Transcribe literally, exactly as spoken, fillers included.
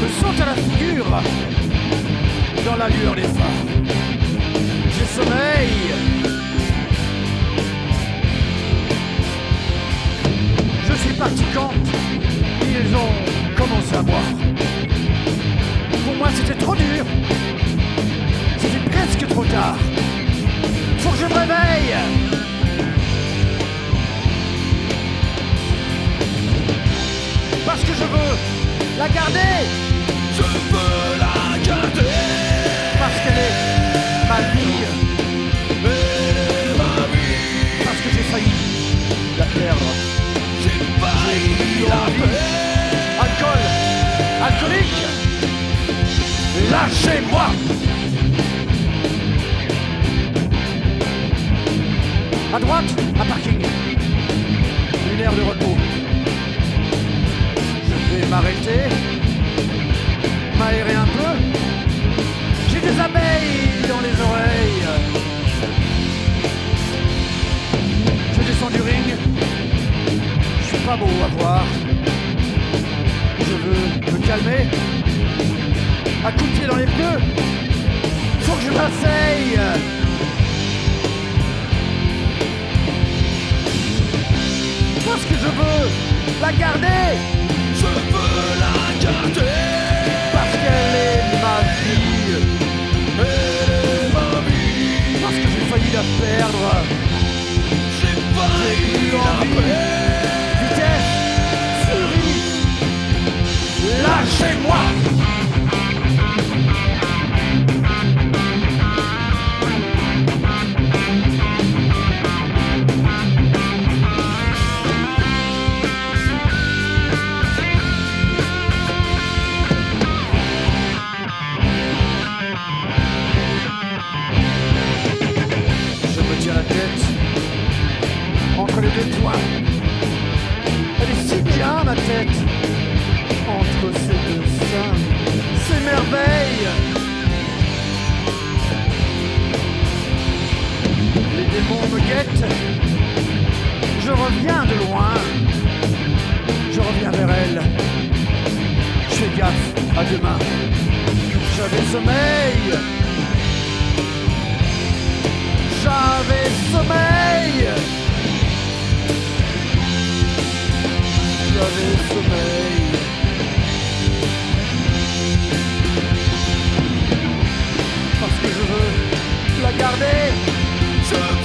me saute à la figure dans la lueur des phares. J'ai sommeil. Je suis parti quand ils ont commencé à boire. Pour moi c'était trop dur. C'était presque trop tard. Faut que je me réveille. Parce que je veux la garder. Je veux la garder. Parce qu'elle est ma vie. Elle est ma vie. Parce que j'ai failli la perdre. J'ai failli la perdre. Alcool, alcoolique. Lâchez-moi. À droite, un parking. Une aire de repos. Je vais m'arrêter, m'aérer un peu. J'ai des abeilles dans les oreilles. Je descends du ring. Je suis pas beau à voir. Je veux me calmer. À coups de pied dans les pneus. Faut que je m'asseye. Parce que je veux la garder. Je veux la garder. Parce qu'elle est ma vie. Elle est ma vie. Parce que j'ai failli la perdre. J'ai failli la perdre. Vitesse, furie. Lâchez-moi. Entre les deux toits. Elle est si bien ma tête. Entre ces deux seins. C'est merveille. Les démons me guettent. Je reviens de loin. Je reviens vers elle. Je fais gaffe. À demain. J'avais sommeil. J'avais sommeil. J'avais sommeil. Parce que je veux la garder. Je